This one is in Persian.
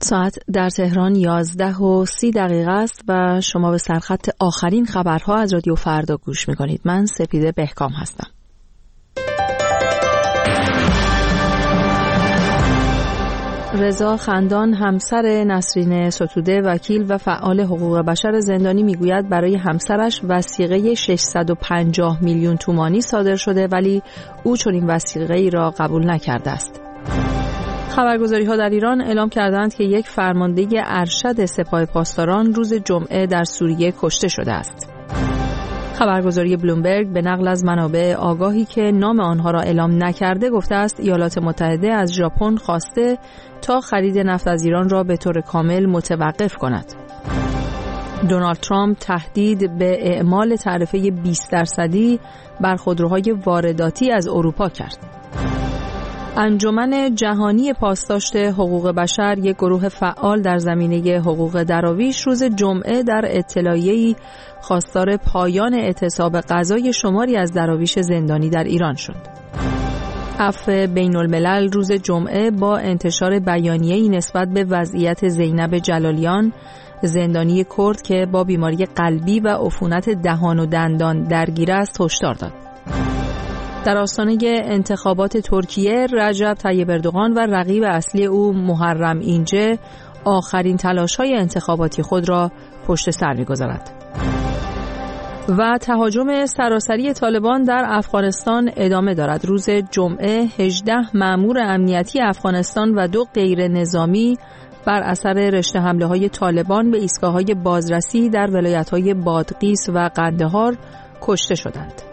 ساعت در تهران 11:30 است و شما به سرخط آخرین خبرها از رادیو فردا گوش می‌کنید. من سپیده بهکام هستم. رضا خندان همسر نسرین ستوده وکیل و فعال حقوق بشر زندانی میگوید برای همسرش وثیقه 650 میلیون تومانی صادر شده ولی او چنین وثیقه‌ای را قبول نکرده است. خبرگزاری‌ها در ایران اعلام کردند که یک فرمانده ارشد سپاه پاسداران روز جمعه در سوریه کشته شده است. خبرگزاری بلومبرگ به نقل از منابع آگاهی که نام آنها را اعلام نکرده گفته است ایالات متحده از ژاپن خواسته تا خرید نفت از ایران را به طور کامل متوقف کند. دونالد ترامپ تهدید به اعمال تعرفه 20% بر خودروهای وارداتی از اروپا کرد. انجمن جهانی پاسداشت حقوق بشر، یک گروه فعال در زمینه حقوق دراویش، روز جمعه در اطلاعیه‌ای خواستار پایان اعتصاب قضای شماری از دراویش زندانی در ایران شد. عفو بین الملل روز جمعه با انتشار بیانیه‌ای نسبت به وضعیت زینب جلالیان، زندانی کرد که با بیماری قلبی و عفونت دهان و دندان درگیر است، هشدار داد. در آستانه انتخابات ترکیه، رجب طیب اردوغان و رقیب اصلی او محرم اینچه آخرین تلاش‌های انتخاباتی خود را پشت سر می‌گذارد. و تهاجم سراسری طالبان در افغانستان ادامه دارد. روز جمعه 18 مأمور امنیتی افغانستان و 2 غیر نظامی بر اثر رشته حمله‌های طالبان به ایستگاه‌های بازرسی در ولایت‌های بادغیس و قندهار کشته شدند.